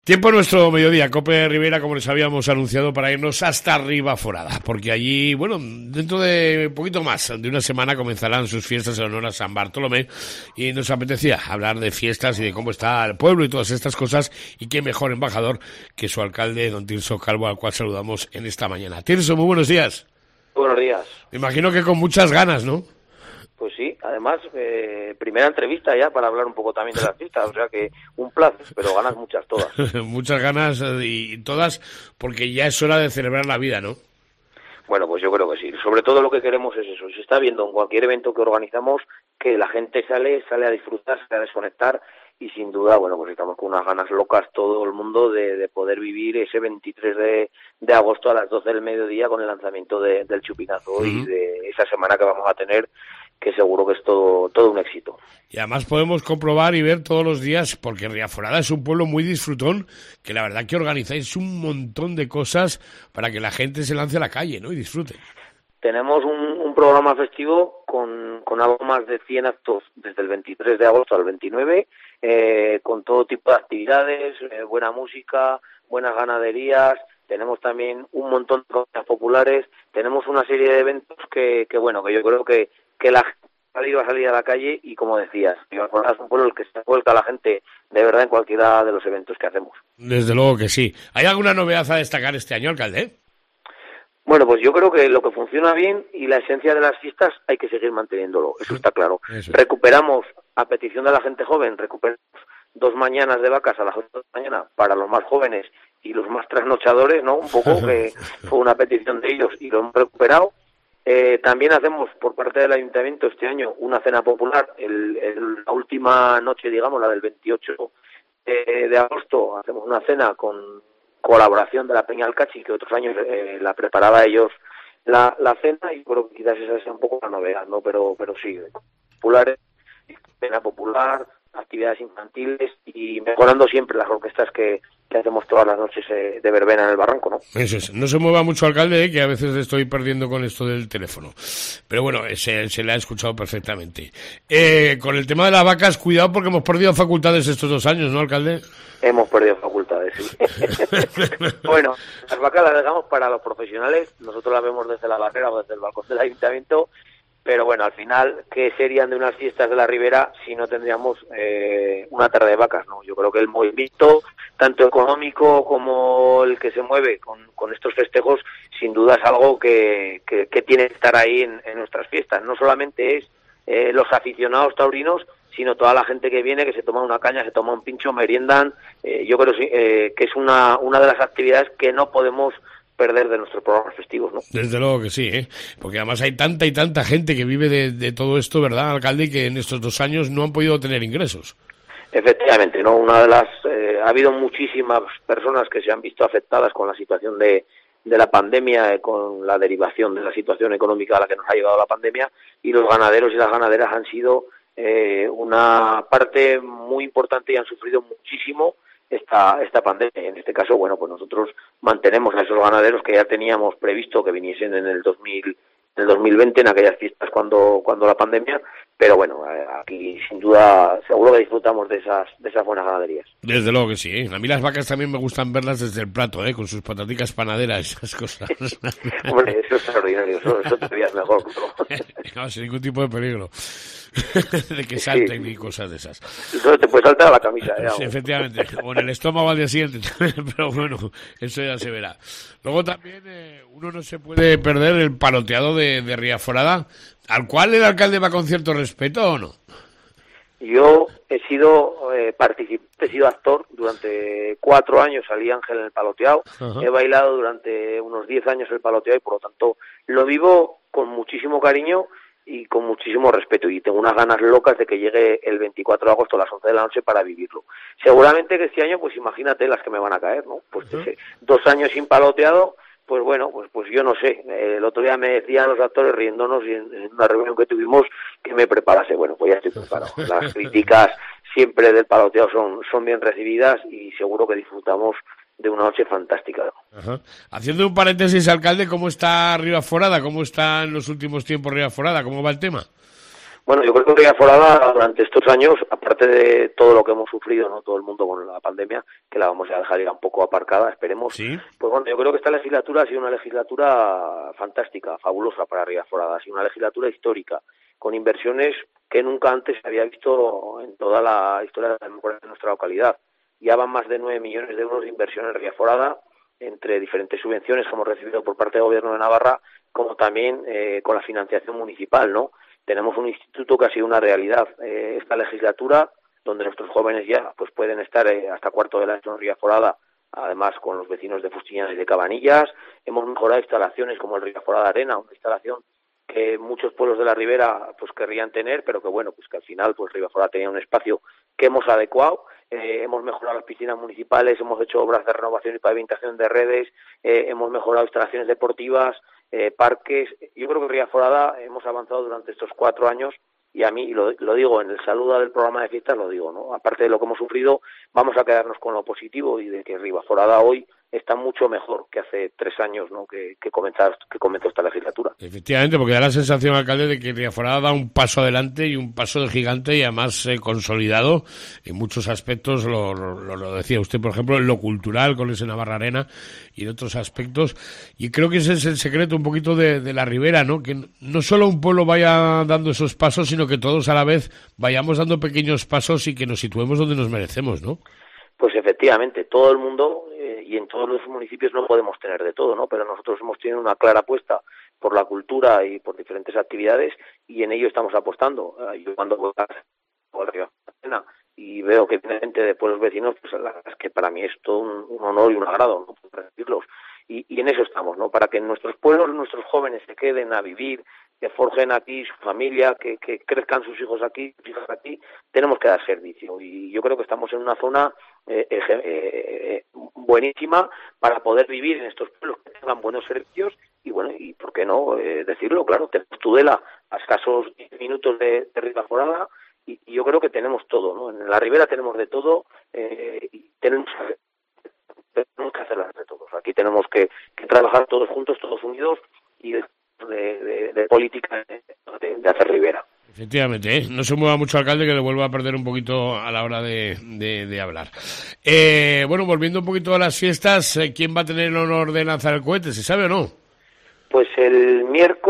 Tiempo nuestro mediodía, Cope Rivera, como les habíamos anunciado, para irnos hasta Ribaforada, porque allí, bueno, dentro de un poquito más de una semana comenzarán sus fiestas en honor a San Bartolomé y nos apetecía hablar de fiestas y de cómo está el pueblo y todas estas cosas, y qué mejor embajador que su alcalde, don Tirso Calvo, al cual saludamos en esta mañana. Tirso, muy buenos días. Buenos días. Me imagino que con muchas ganas, ¿no? Pues sí, además, primera entrevista ya para hablar un poco también de las fiestas, o sea que un placer, pero ganas muchas todas. Muchas ganas y todas, porque ya es hora de celebrar la vida, ¿no? Bueno, pues yo creo que sí. Sobre todo lo que queremos es eso. Se está viendo en cualquier evento que organizamos que la gente sale a disfrutar, sale a desconectar y sin duda, bueno, pues estamos con unas ganas locas todo el mundo de poder vivir ese 23 de agosto a las 12 del mediodía con el lanzamiento del Chupinazo y de esa semana que vamos a tener, que seguro que es todo un éxito. Y además podemos comprobar y ver todos los días, porque Riaforada es un pueblo muy disfrutón, que la verdad que organizáis un montón de cosas para que la gente se lance a la calle, ¿no? Y disfrute. Tenemos un programa festivo con algo más de 100 actos desde el 23 de agosto al 29, con todo tipo de actividades, buena música, buenas ganaderías. Tenemos también un montón de cosas populares. Tenemos una serie de eventos que bueno, que yo creo que la gente va a salir a la calle y, como decías, es un pueblo el que se vuelca a la gente de verdad en cualquiera de los eventos que hacemos. Desde luego que sí. ¿Hay alguna novedad a destacar este año, alcalde? Bueno, pues yo creo que lo que funciona bien y la esencia de las fiestas hay que seguir manteniéndolo, eso está claro. Eso. Recuperamos, a petición de la gente joven, recuperamos 2 mañanas de vacas a las 8 de la mañana para los más jóvenes y los más trasnochadores, ¿no? Un poco que fue una petición de ellos y lo hemos recuperado. También hacemos por parte del Ayuntamiento este año una cena popular, la última noche, digamos, la del 28 de agosto, hacemos una cena con colaboración de la Peña Alcachi, que otros años la preparaba ellos la cena, y creo que quizás esa sea un poco la novedad, ¿no? Pero sí, populares, cena popular, actividades infantiles y mejorando siempre las orquestas que hacemos todas las noches de verbena en el barranco, ¿no? Eso es. No se mueva mucho, alcalde, que a veces estoy perdiendo con esto del teléfono. Pero bueno, se le ha escuchado perfectamente. Con el tema de las vacas, cuidado porque hemos perdido facultades estos 2 años, ¿no, alcalde? Hemos perdido facultades, sí. Bueno, las vacas las dejamos para los profesionales. Nosotros las vemos desde la barrera o desde el balcón del ayuntamiento. Pero bueno, al final, ¿qué serían de unas fiestas de la Ribera si no tendríamos una tarde de vacas, ¿no? Yo creo que el movimiento, tanto económico como el que se mueve con estos festejos, sin duda es algo que tiene que estar ahí en nuestras fiestas. No solamente es los aficionados taurinos, sino toda la gente que viene, que se toma una caña, se toma un pincho, meriendan. Yo creo que es una de las actividades que no podemos perder de nuestros programas festivos, ¿no? Desde luego que sí, porque además hay tanta y tanta gente que vive de todo esto, ¿verdad, alcalde? Que en estos 2 años no han podido tener ingresos. Efectivamente, ¿no? Ha habido muchísimas personas que se han visto afectadas con la situación de la pandemia, con la derivación de la situación económica a la que nos ha llevado la pandemia, y los ganaderos y las ganaderas han sido una parte muy importante y han sufrido muchísimo esta pandemia. En este caso, bueno, pues nosotros mantenemos a esos ganaderos que ya teníamos previsto que viniesen en el 2020, en aquellas fiestas cuando la pandemia, pero bueno, aquí sin duda seguro que disfrutamos de esas buenas ganaderías. Desde luego que sí, A mí las vacas también me gustan verlas desde el plato, con sus pataticas panaderas, esas cosas. Hombre, eso es extraordinario, eso te veías mejor. No, sin ningún tipo de peligro. De que salten y cosas de esas. Eso te puede saltar a la camisa. Sí, efectivamente, o en el estómago al día siguiente, pero bueno, eso ya se verá. Luego también uno no se puede perder el paloteado de Riaforada, al cual el alcalde va con cierto respeto, ¿o no? Yo he sido participante, he sido actor durante 4 años, salí Ángel en el paloteado. He bailado durante unos 10 años el paloteado y por lo tanto lo vivo con muchísimo cariño y con muchísimo respeto, y tengo unas ganas locas de que llegue el 24 de agosto a las 11 de la noche para vivirlo. Seguramente que este año, pues imagínate las que me van a caer, ¿no? Pues 2 años sin paloteado, pues bueno, pues yo no sé. El otro día me decían los actores riéndonos y en una reunión que tuvimos que me preparase. Bueno, pues ya estoy preparado. Las críticas siempre del paloteado son bien recibidas y seguro que disfrutamos de una noche fantástica. Haciendo un paréntesis, alcalde, ¿cómo está Riaforada? ¿Cómo está en los últimos tiempos Riaforada? ¿Cómo va el tema? Bueno, yo creo que Riaforada durante estos años, aparte de todo lo que hemos sufrido, ¿no? Todo el mundo con la pandemia, que la vamos a dejar ya un poco aparcada, esperemos. ¿Sí? Pues bueno, yo creo que esta legislatura ha sido una legislatura fantástica, fabulosa para Riaforada, ha sido una legislatura histórica, con inversiones que nunca antes se había visto en toda la historia de nuestra localidad. Ya van más de 9 millones de euros de inversión en Riaforada, entre diferentes subvenciones que hemos recibido por parte del Gobierno de Navarra, como también con la financiación municipal, ¿no? Tenemos un instituto que ha sido una realidad esta legislatura, donde nuestros jóvenes ya pues pueden estar hasta cuarto de la en Riaforada, además con los vecinos de Fustiñana y de Cabanillas. Hemos mejorado instalaciones como el Riaforada Arena, una instalación que muchos pueblos de la Ribera pues querrían tener, pero que bueno, pues que al final pues Riaforada tenía un espacio que hemos adecuado. Hemos mejorado las piscinas municipales, hemos hecho obras de renovación y pavimentación de redes, hemos mejorado instalaciones deportivas, parques. Yo creo que en Riaforada hemos avanzado durante estos 4 años y a mí, y lo digo en el saludo del programa de fiestas, lo digo, ¿no? Aparte de lo que hemos sufrido, vamos a quedarnos con lo positivo y de que Riaforada hoy está mucho mejor que hace 3 años, ¿no? que comenzó esta legislatura. Efectivamente, porque da la sensación, alcalde, de que Riaforada da un paso adelante y un paso de gigante y además consolidado en muchos aspectos, lo decía usted, por ejemplo, en lo cultural con ese Navarra Arena y en otros aspectos. Y creo que ese es el secreto un poquito de la Ribera, ¿no? Que no solo un pueblo vaya dando esos pasos, sino que todos a la vez vayamos dando pequeños pasos y que nos situemos donde nos merecemos, ¿no? Pues efectivamente, todo el mundo y en todos los municipios no podemos tener de todo, ¿no? Pero nosotros hemos tenido una clara apuesta por la cultura y por diferentes actividades y en ello estamos apostando. Yo cuando voy a la y veo que viene gente de pueblos vecinos, pues es que para mí es todo un honor y un agrado, ¿no? Poder recibirlos. Y en eso estamos, ¿no? Para que en nuestros pueblos nuestros jóvenes se queden a vivir, que forjen aquí su familia, que crezcan sus hijos aquí, sus hijas aquí, tenemos que dar servicio. Y yo creo que estamos en una zona buenísima para poder vivir en estos pueblos que tengan buenos servicios y bueno, y por qué no decirlo, claro, tenemos Tudela a escasos 10 minutos de Riaforada y yo creo que tenemos todo, ¿no? En la Ribera tenemos de todo y tenemos que hacerlas de todos. Aquí tenemos que trabajar todos juntos, todos unidos y de política de hacer Ribera. Efectivamente, no se mueva mucho, alcalde, que le vuelva a perder un poquito a la hora de hablar. Bueno, volviendo un poquito a las fiestas, ¿quién va a tener el honor de lanzar el cohete? ¿Se sabe o no? Pues el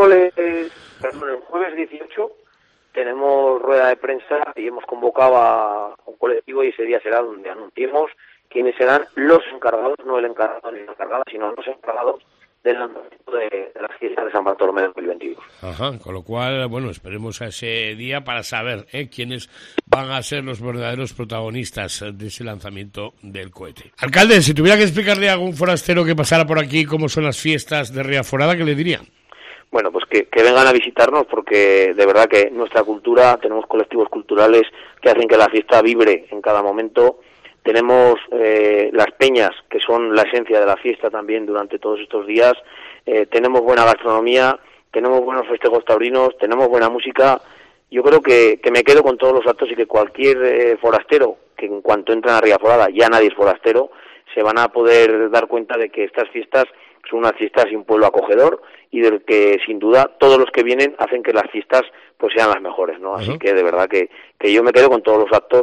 jueves 18 tenemos rueda de prensa y hemos convocado a un colectivo y ese día será donde anunciemos quiénes serán los encargados, no el encargado ni la encargada, sino los encargados del lanzamiento de las fiestas de San Bartolomé 2022. Ajá, con lo cual, bueno, esperemos a ese día para saber quiénes van a ser los verdaderos protagonistas de ese lanzamiento del cohete. Alcalde, si tuviera que explicarle a algún forastero que pasara por aquí cómo son las fiestas de Riaforada, ¿qué le dirían? Bueno, pues que vengan a visitarnos porque de verdad que nuestra cultura, tenemos colectivos culturales que hacen que la fiesta vibre en cada momento. Tenemos las peñas, que son la esencia de la fiesta también durante todos estos días. Tenemos buena gastronomía, tenemos buenos festejos taurinos, tenemos buena música. Yo creo que me quedo con todos los actos y que cualquier forastero, que en cuanto entran a Riaforada, ya nadie es forastero, se van a poder dar cuenta de que estas fiestas son unas fiestas y un pueblo acogedor y del que sin duda todos los que vienen hacen que las fiestas pues sean las mejores, ¿no? Así que de verdad que yo me quedo con todos los actos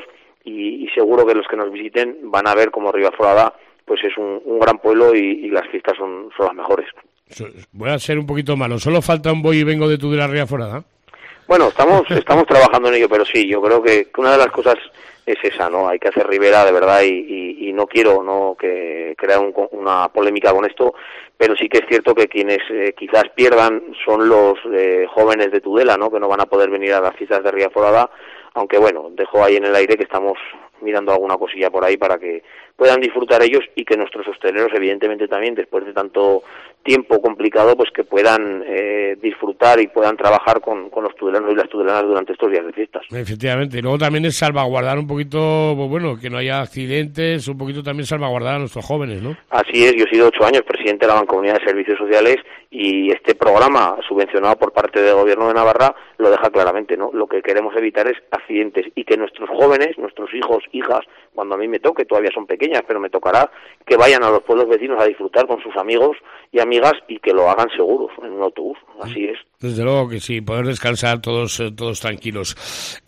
y seguro que los que nos visiten van a ver como Riaforada pues es un gran pueblo y las fiestas son las mejores. Voy a ser un poquito malo, solo falta un voy y vengo de Tudela a Riaforada. Bueno, estamos trabajando en ello, pero sí, yo creo que una de las cosas es esa, ¿no? Hay que hacer Ribera de verdad y no quiero que crear una polémica con esto, pero sí que es cierto que quienes quizás pierdan son los jóvenes de Tudela, ¿no? Que no van a poder venir a las fiestas de Riaforada, aunque bueno, dejo ahí en el aire que estamos mirando alguna cosilla por ahí para que puedan disfrutar ellos y que nuestros hosteleros evidentemente también después de tanto tiempo complicado pues que puedan disfrutar y puedan trabajar con los tudelanos y las tudelanas durante estos días de fiestas. Efectivamente, y luego también es salvaguardar un poquito, pues bueno, que no haya accidentes, un poquito también salvaguardar a nuestros jóvenes, ¿no? Así es, yo he sido 8 años presidente de la Mancomunidad de Servicios Sociales y este programa subvencionado por parte del Gobierno de Navarra lo deja claramente, ¿no? Lo que queremos evitar es accidentes y que nuestros jóvenes, nuestros hijos, hijas, cuando a mí me toque, todavía son pequeñas, pero me tocará que vayan a los pueblos vecinos a disfrutar con sus amigos y amigas y que lo hagan seguros en un autobús, así es. Desde luego que sí, poder descansar todos tranquilos.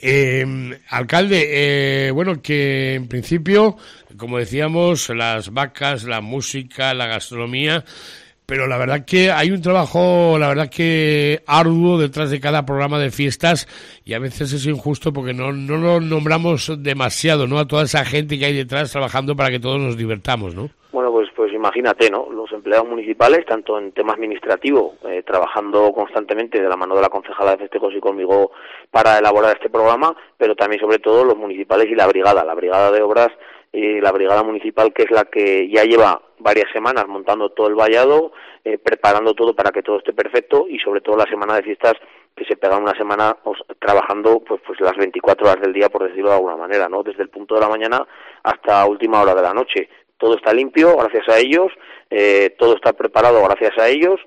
Alcalde, bueno, que en principio, como decíamos, las vacas, la música, la gastronomía, pero la verdad que hay un trabajo, la verdad que arduo detrás de cada programa de fiestas y a veces es injusto porque no lo nombramos demasiado, ¿no? A toda esa gente que hay detrás trabajando para que todos nos divertamos, ¿no? Bueno, pues imagínate, ¿no? Los empleados municipales, tanto en tema administrativo, trabajando constantemente de la mano de la concejala de festejos y conmigo para elaborar este programa, pero también sobre todo los municipales y la brigada de obras y la brigada municipal, que es la que ya lleva varias semanas montando todo el vallado, preparando todo para que todo esté perfecto y sobre todo la semana de fiestas que se pega una semana trabajando pues las 24 horas del día, por decirlo de alguna manera, ¿no? Desde el punto de la mañana hasta última hora de la noche. Todo está limpio gracias a ellos, todo está preparado gracias a ellos,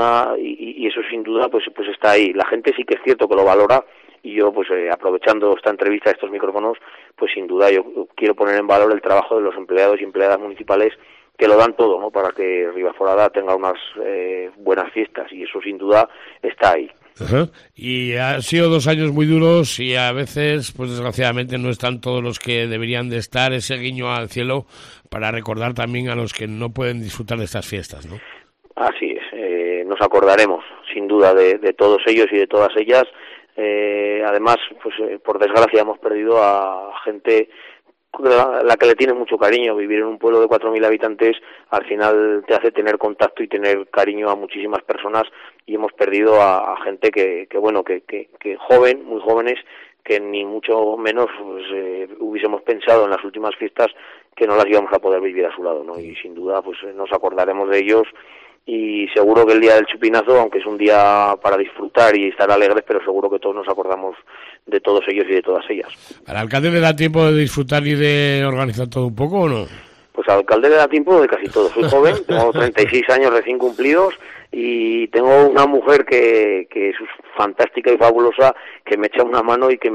y eso sin duda pues está ahí. La gente sí que es cierto que lo valora y yo pues aprovechando esta entrevista, estos micrófonos, pues sin duda yo quiero poner en valor el trabajo de los empleados y empleadas municipales que lo dan todo, ¿no? Para que Ribaforada tenga unas buenas fiestas y eso sin duda está ahí. Ajá. Y han sido 2 años muy duros y a veces, pues desgraciadamente no están todos los que deberían de estar, ese guiño al cielo para recordar también a los que no pueden disfrutar de estas fiestas, ¿no? Así es, nos acordaremos sin duda de todos ellos y de todas ellas. Además, pues por desgracia hemos perdido a gente la que le tiene mucho cariño. Vivir en un pueblo de 4.000 habitantes al final te hace tener contacto y tener cariño a muchísimas personas y hemos perdido a gente que joven, muy jóvenes, que ni mucho menos pues, hubiésemos pensado en las últimas fiestas que no las íbamos a poder vivir a su lado, ¿no? Y sin duda pues nos acordaremos de ellos y seguro que el día del chupinazo, aunque es un día para disfrutar y estar alegres, pero seguro que todos nos acordamos de todos ellos y de todas ellas. ¿Al alcalde le da tiempo de disfrutar y de organizar todo un poco o no? Pues al alcalde le da tiempo de casi todo. Soy joven, tengo 36 años recién cumplidos y tengo una mujer que es fantástica y fabulosa, que me echa una mano y que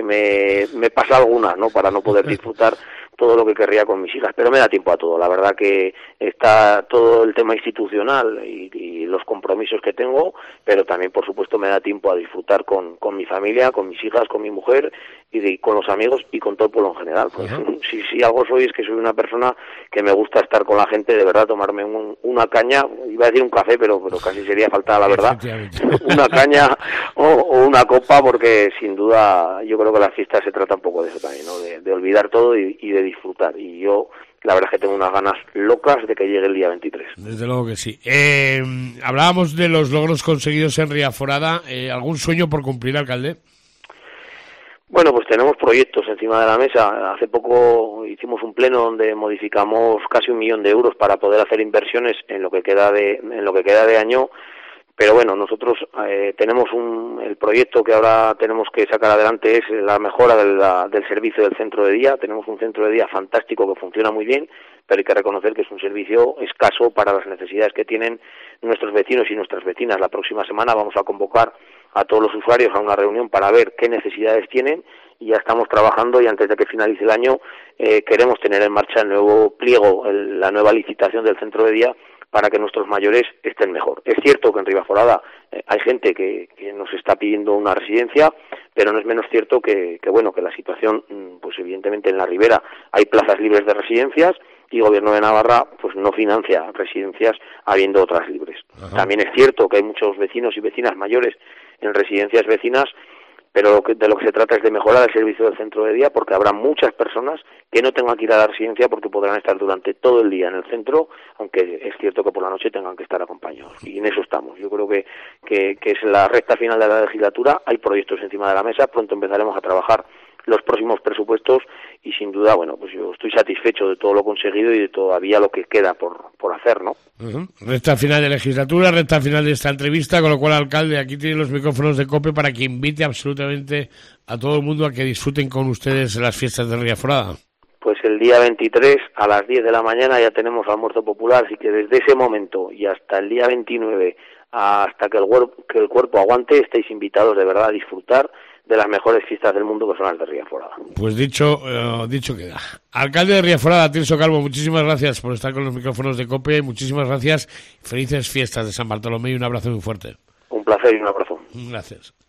me pasa alguna, ¿no? Para no poder disfrutar todo lo que querría con mis hijas, pero me da tiempo a todo. La verdad que está todo el tema institucional y los compromisos que tengo, pero también, por supuesto, me da tiempo a disfrutar con mi familia, con mis hijas, con mi mujer y con los amigos y con todo el pueblo en general. Pues, si algo soy es que soy una persona que me gusta estar con la gente, de verdad, tomarme una caña, iba a decir un café, pero casi sería faltar la verdad, una caña o una copa, porque sin duda yo creo que la fiesta se trata un poco de eso también, ¿no? De olvidar todo y de disfrutar, y yo la verdad es que tengo unas ganas locas de que llegue el día 23. Desde luego que sí. Hablábamos de los logros conseguidos en Riaforada. ¿Algún sueño por cumplir, alcalde? Bueno, pues tenemos proyectos encima de la mesa. Hace poco hicimos un pleno donde modificamos casi 1 millón de euros para poder hacer inversiones en lo que queda de año. Pero bueno, nosotros tenemos el proyecto que ahora tenemos que sacar adelante es la mejora del servicio del centro de día. Tenemos un centro de día fantástico que funciona muy bien, pero hay que reconocer que es un servicio escaso para las necesidades que tienen nuestros vecinos y nuestras vecinas. La próxima semana vamos a convocar a todos los usuarios a una reunión para ver qué necesidades tienen y ya estamos trabajando y antes de que finalice el año queremos tener en marcha el nuevo pliego, la nueva licitación del centro de día para que nuestros mayores estén mejor. Es cierto que en Ribaforada hay gente que nos está pidiendo una residencia, pero no es menos cierto que la situación, pues evidentemente en la Ribera hay plazas libres de residencias y el Gobierno de Navarra pues no financia residencias habiendo otras libres. Ajá. También es cierto que hay muchos vecinos y vecinas mayores en residencias vecinas, pero de lo que se trata es de mejorar el servicio del centro de día porque habrá muchas personas que no tengan que ir a la residencia porque podrán estar durante todo el día en el centro, aunque es cierto que por la noche tengan que estar acompañados. Y en eso estamos. Yo creo que es la recta final de la legislatura, hay proyectos encima de la mesa, pronto empezaremos a trabajar los próximos presupuestos y sin duda, bueno, pues yo estoy satisfecho de todo lo conseguido y de todavía lo que queda por hacer, ¿no? Recta final de legislatura, recta final de esta entrevista, con lo cual, alcalde, aquí tiene los micrófonos de COPE para que invite absolutamente a todo el mundo a que disfruten con ustedes las fiestas de Riaforada. Pues el día 23 a las 10 de la mañana ya tenemos almuerzo popular, así que desde ese momento y hasta el día 29, hasta que el cuerpo aguante, estáis invitados de verdad a disfrutar de las mejores fiestas del mundo, que son las de Riaforada. Pues dicho queda. Alcalde de Riaforada, Tirso Calvo, muchísimas gracias por estar con los micrófonos de COPE, muchísimas gracias, felices fiestas de San Bartolomé y un abrazo muy fuerte. Un placer y un abrazo. Gracias.